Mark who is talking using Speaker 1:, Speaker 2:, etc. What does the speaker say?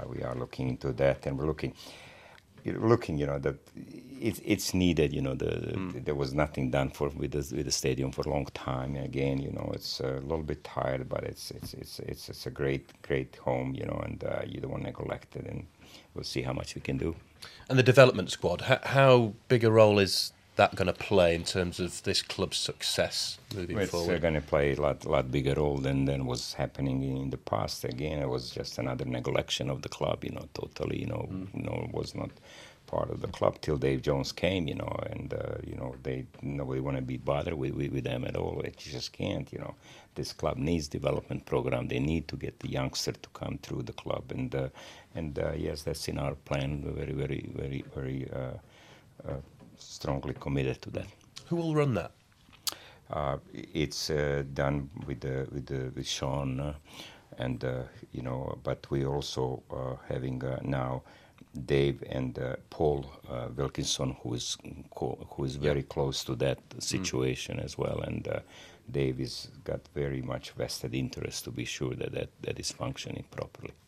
Speaker 1: we are looking into that, and we're looking, that it's needed. There was nothing done with the stadium for a long time. And again, it's a little bit tired, but it's a great home, and you don't want to neglect it, and we'll see how much we can do.
Speaker 2: And the development squad, how big a role is that going to play in terms of this club's success moving forward?
Speaker 1: It's going to play a lot bigger role than was happening in the past. Again, it was just another neglection of the club, totally, was not part of the club till Dave Jones came, and nobody want to be bothered with them at all. It just can't, This club needs development program. They need to get the youngster to come through the club, and yes, that's in our plan. We're very, very, very, very strongly committed to that.
Speaker 2: Who will run that?
Speaker 1: It's done with Sean, but we also having now Dave and Paul Wilkinson, who is very close to that situation as well, and Dave has got very much vested interest to be sure that is functioning properly.